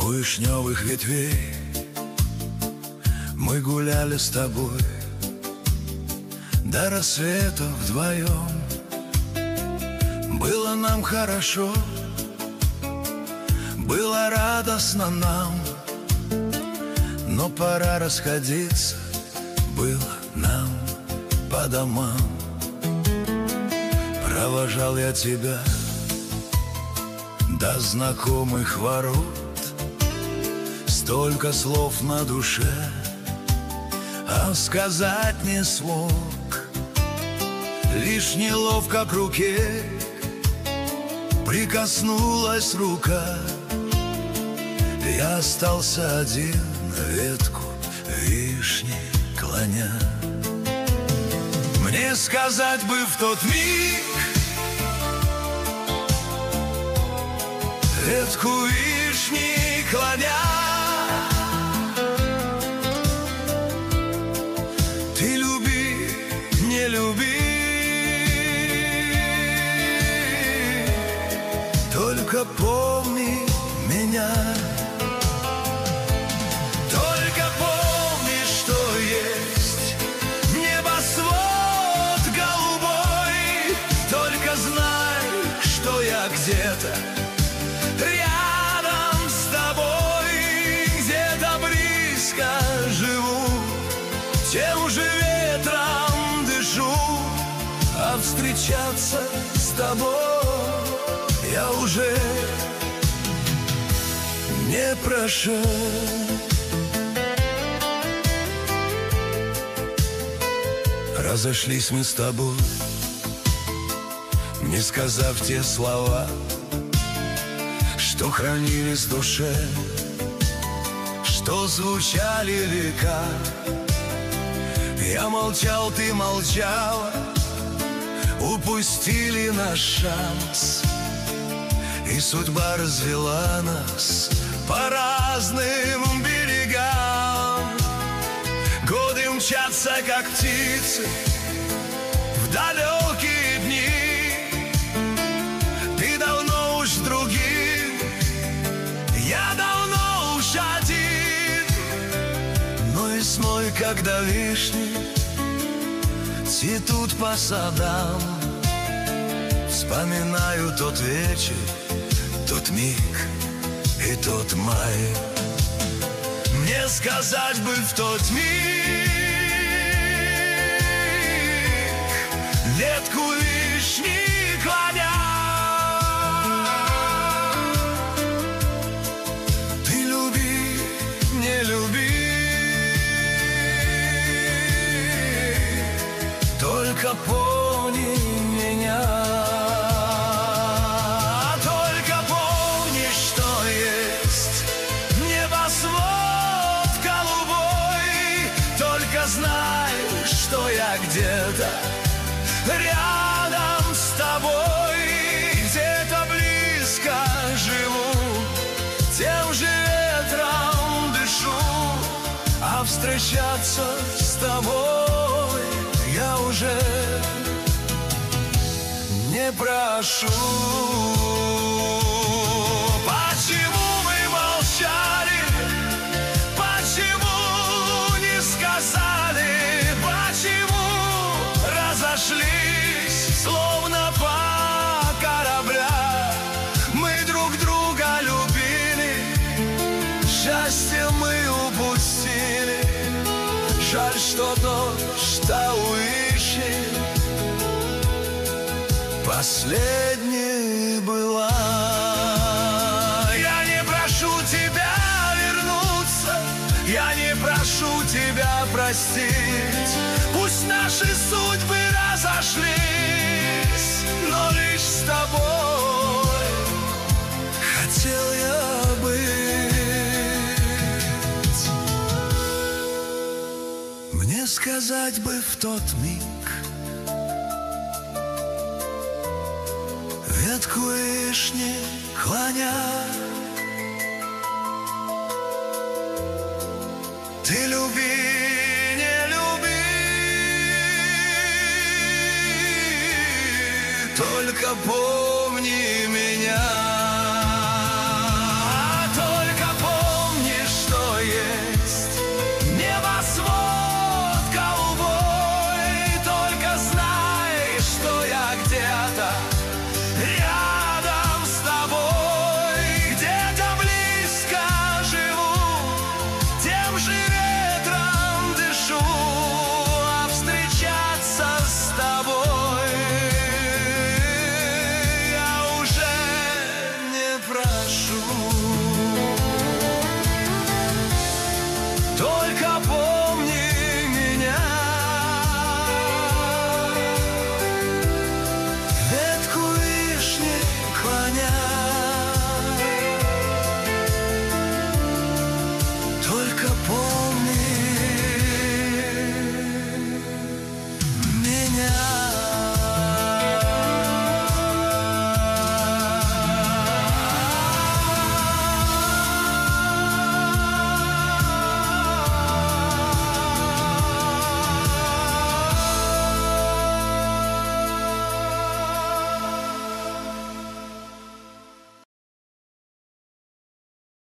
вишневых ветвей мы гуляли с тобой до рассвета вдвоем. Было нам хорошо, было радостно нам, но пора расходиться было нам по домам. Провожал я тебя до знакомых ворот, столько слов на душе, а сказать не смог. Лишь неловко к руке прикоснулась рука, я остался один, ветку вишни клоня. Мне сказать бы в тот миг, ветку вишни клоня, ты люби, не люби, только помни меня. Только помни, что есть небосвод голубой. Только знай, что я где-то рядом с тобой, где-то близко живу, тем же ветром дышу, а встречаться с тобой я уже не прошу. Разошлись мы с тобой, не сказав те слова, что хранились в душе, что звучали века. Я молчал, ты молчала, упустили наш шанс, и судьба развела нас по разным берегам. Годы мчатся, как птицы, в далекие дни. Ты давно уж другим, я давно уж один. Но весной, когда вишни цветут по садам, вспоминаю тот вечер, тот миг и тот май. Мне сказать бы в тот миг, ветку вишни клоня, ты люби, не люби, только помни меня. Знай, что я где-то рядом с тобой, где-то близко живу, тем же ветром дышу, а встречаться с тобой я уже не прошу. Почему мы молчали? Почему не сказали? Почему разошлись, словно по кораблям? Мы друг друга любили, счастье мы упустили. Жаль, что дождь выше последней была. Я не прошу тебя вернуться, я не прошу тебя простить. Пусть наши судьбы разошлись, но лишь с тобой хотел я быть. Мне сказать бы в тот миг, ветку вишни клоня, ты люби, не люби, только помни меня. Только помни. меня.